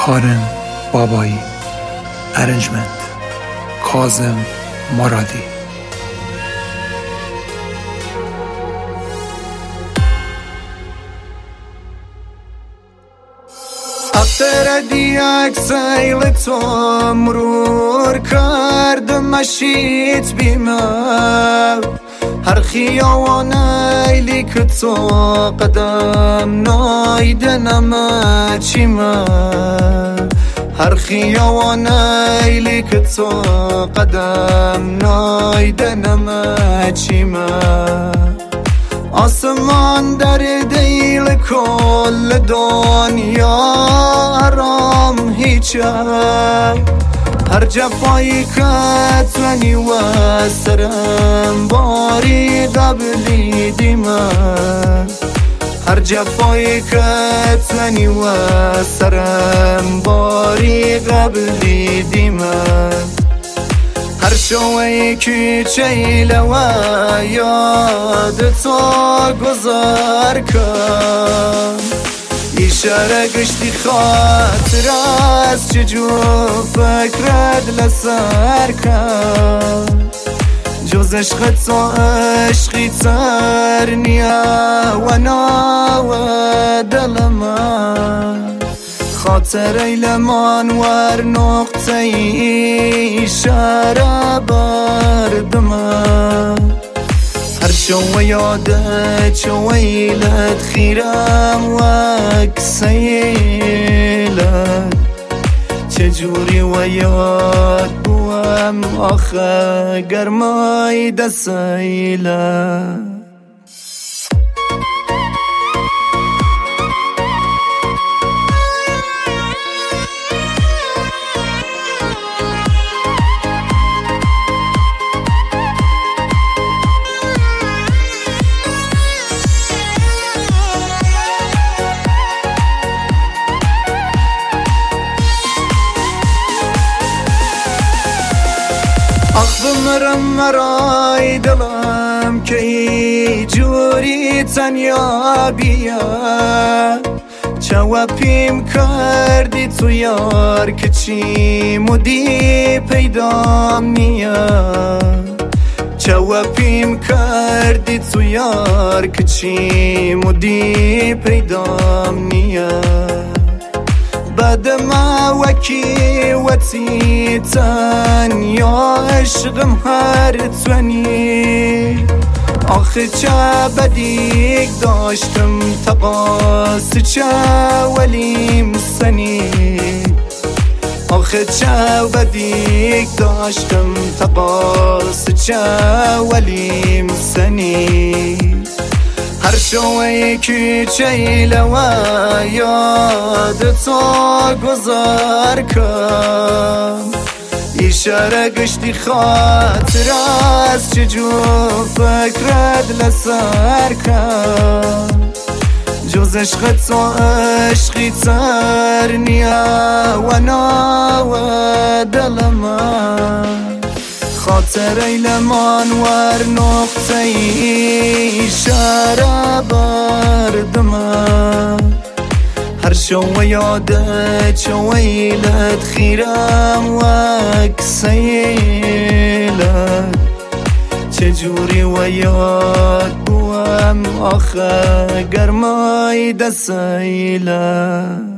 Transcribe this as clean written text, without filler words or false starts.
هارن بابایی، ارنجمنت کاظم مرادی. اختر دیگ سیل تو مرور کردم مشیت بیمه هر خیاوانیلی که تو قدم نایدنم چیمه هر خیاوانیلی که تو قدم نایدنم چیمه آسمان در دیل کل دنیا آرام هیچه هر جفایی کتونی و سرم باری قبلی دیمه هر جفایی کتونی و سرم باری قبلی دیمه هر شوی که چیله و یاد تو گذار کن اشاره گشتی خاطر از چجور فکرت لسر کن جز عشق تو عشقی تر نیا و نا و دل من خاطر ایلمان ور نقطه اشاره بردم هر شو یاده چو ویلت خیرم و اکسیلت چجوری و یاد بوم آخه گرمای دسیلت بمرم مرای دلم که ای جوری تنیا بیا چوپیم کردی تو یار که چی مودی پیدام نیا چوپیم کردی تو یار که چی مودی پیدام نیا بعد ما وکی وتی تنیا عشقم هر تونی آخه چه بدیک داشتم تقاس چه ولیم سنی آخه چه بدیک داشتم تقاس چه ولیم سنی هر شوی که چیله و یاد تو گذار کن اشاره گشتی خاطر از چجور فکرت لسر کن جز عشق تو عشقی تر نیا و نا و دل من خاطر ایلمان ور نقطه اشاره بردم هر شو یاده چو ویلت خیرم و اکسیلت چجوری و یاد بوم آخه گرمای دسیلت